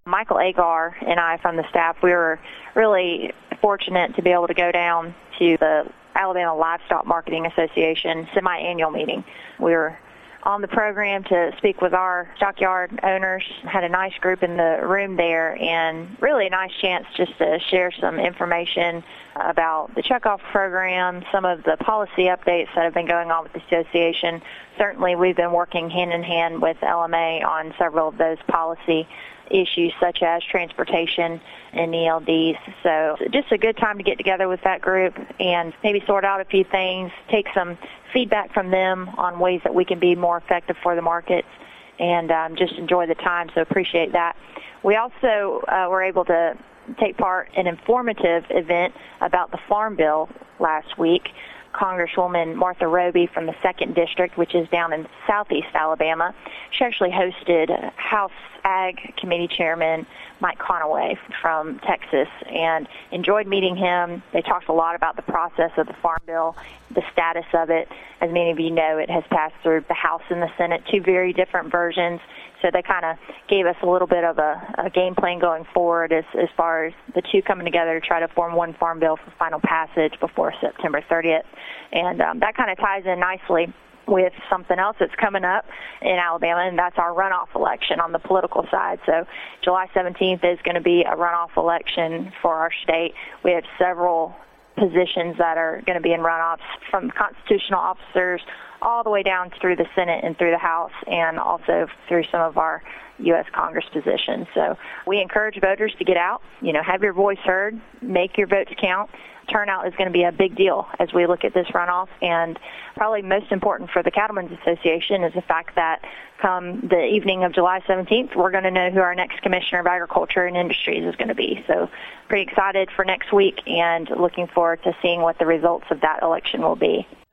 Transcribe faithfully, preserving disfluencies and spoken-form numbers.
Michael Agar and I from the staff, we were really fortunate to be able to go down to the Alabama Livestock Marketing Association semi-annual meeting. We were on the program to speak with our stockyard owners, had a nice group in the room there, and really a nice chance just to share some information about the checkoff program, some of the policy updates that have been going on with the association. Certainly we've been working hand in hand with L M A on several of those policy issues such as transportation and E L Ds. So just a good time to get together with that group and maybe sort out a few things, take some feedback from them on ways that we can be more effective for the markets, and um, just enjoy the time, so appreciate that. We also uh, were able to take part in an informative event about the Farm Bill last week. Congresswoman Martha Roby from the second District, which is down in southeast Alabama, she actually hosted House Ag Committee Chairman Mike Conaway from Texas and enjoyed meeting him. They talked a lot about the process of the Farm Bill, the status of it. As many of you know, it has passed through the House and the Senate, two very different versions. So they kind of gave us a little bit of a, a game plan going forward as, as far as the two coming together to try to form one Farm Bill for final passage before September thirtieth. And um, that kind of ties in nicely with something else that's coming up in Alabama, and that's our runoff election on the political side. So July seventeenth is going to be a runoff election for our state. We have several positions that are going to be in runoffs, from constitutional officers all the way down through the Senate and through the House, and also through some of our U S Congress positions. So we encourage voters to get out, you know, have your voice heard, make your votes count. Turnout is going to be a big deal as we look at this runoff, and probably most important for the Cattlemen's Association is the fact that come the evening of July seventeenth, we're going to know who our next Commissioner of Agriculture and Industries is going to be. So pretty excited for next week and looking forward to seeing what the results of that election will be.